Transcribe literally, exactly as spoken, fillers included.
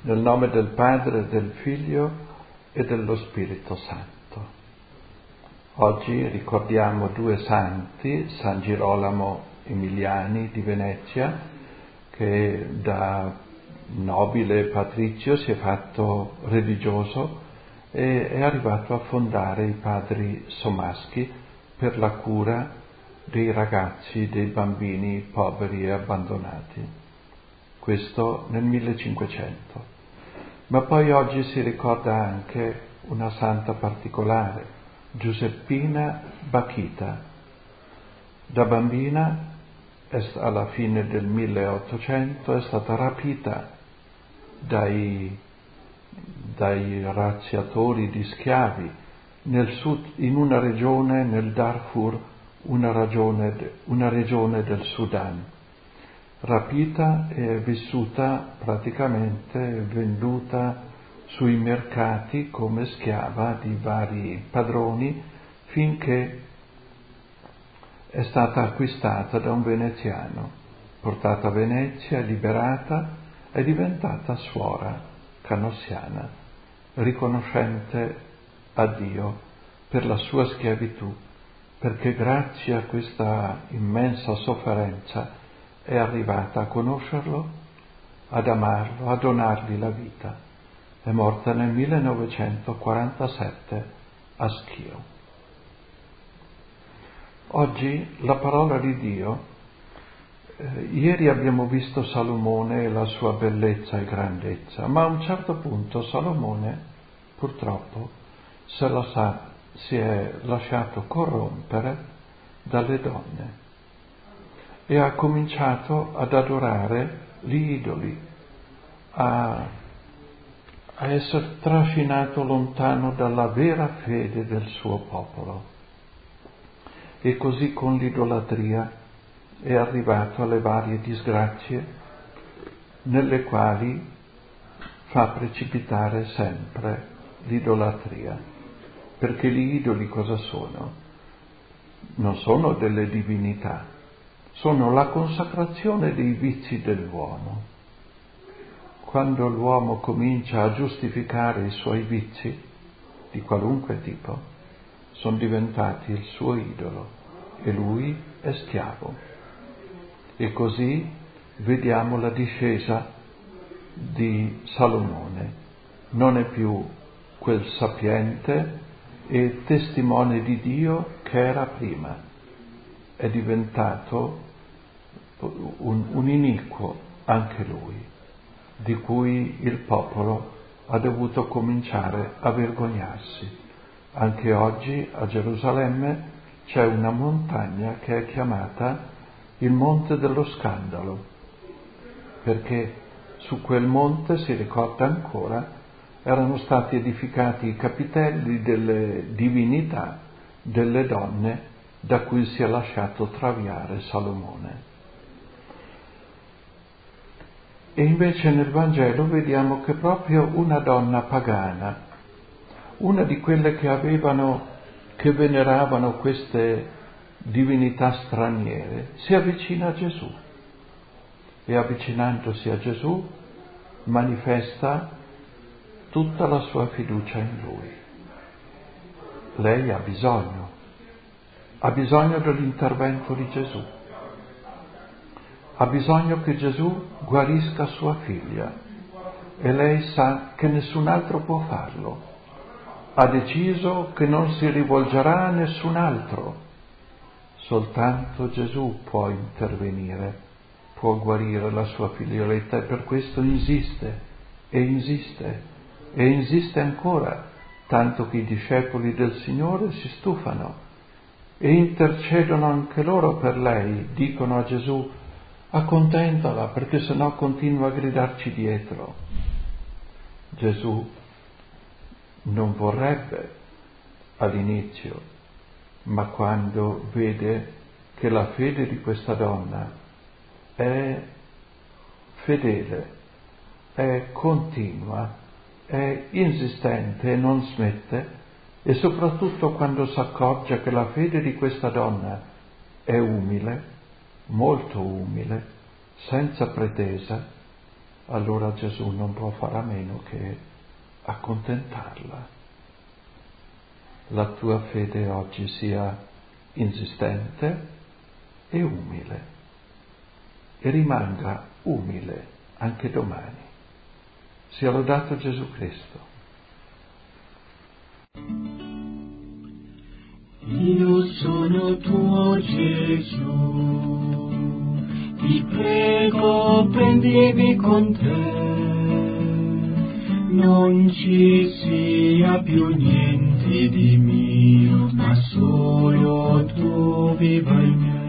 Nel nome del Padre, del Figlio e dello Spirito Santo. Oggi ricordiamo due santi, San Girolamo Emiliani di Venezia, che da nobile patrizio si è fatto religioso e è arrivato a fondare i padri Somaschi per la cura dei ragazzi, dei bambini poveri e abbandonati. Questo nel millecinquecento. Ma poi oggi si ricorda anche una santa particolare, Giuseppina Bakhita. Da bambina, alla fine del milleottocento, è stata rapita dai, dai razziatori di schiavi nel sud, in una regione, nel Darfur, una regione, una regione del Sudan. Rapita e vissuta praticamente, venduta sui mercati come schiava di vari padroni, finché è stata acquistata da un veneziano, portata a Venezia, liberata, è diventata suora canossiana, riconoscente a Dio per la sua schiavitù, perché grazie a questa immensa sofferenza è arrivata a conoscerlo, ad amarlo, a donargli la vita. È morta nel millenovecentoquarantasette a Schio. Oggi la parola di Dio, eh, ieri abbiamo visto Salomone e la sua bellezza e grandezza, ma a un certo punto Salomone purtroppo se la sa, si è lasciato corrompere dalle donne e ha cominciato ad adorare gli idoli, a, a essere trascinato lontano dalla vera fede del suo popolo. E così con l'idolatria è arrivato alle varie disgrazie nelle quali fa precipitare sempre l'idolatria. Perché gli idoli cosa sono? Non sono delle divinità, sono la consacrazione dei vizi dell'uomo. Quando l'uomo comincia a giustificare i suoi vizi, di qualunque tipo, sono diventati il suo idolo e lui è schiavo. E così vediamo la discesa di Salomone. Non è più quel sapiente e testimone di Dio che era prima. È diventato un, un iniquo anche lui, di cui il popolo ha dovuto cominciare a vergognarsi. Anche oggi a Gerusalemme c'è una montagna che è chiamata il Monte dello Scandalo, perché su quel monte, si ricorda ancora, erano stati edificati i capitelli delle divinità delle donne da cui si è lasciato traviare Salomone. E invece nel Vangelo vediamo che proprio una donna pagana, una di quelle che avevano, che veneravano queste divinità straniere, si avvicina a Gesù e avvicinandosi a Gesù manifesta tutta la sua fiducia in Lui. Lei ha bisogno, ha bisogno dell'intervento di Gesù, ha bisogno che Gesù guarisca sua figlia e lei sa che nessun altro può farlo. Ha deciso che non si rivolgerà a nessun altro, soltanto Gesù può intervenire, può guarire la sua figlioletta e per questo insiste e insiste e insiste ancora, tanto che i discepoli del Signore si stufano e intercedono anche loro per lei, dicono a Gesù: accontentala perché sennò continua a gridarci dietro. Gesù non vorrebbe all'inizio, ma quando vede che la fede di questa donna è fedele, è continua, è insistente e non smette, e soprattutto quando si accorge che la fede di questa donna è umile, molto umile, senza pretesa, allora Gesù non può fare a meno che accontentarla. La tua fede oggi sia insistente e umile, e rimanga umile anche domani. Sia lodato Gesù Cristo. Io sono tuo Gesù, ti prego prendimi con te, non ci sia più niente di mio, ma solo tu viva in me.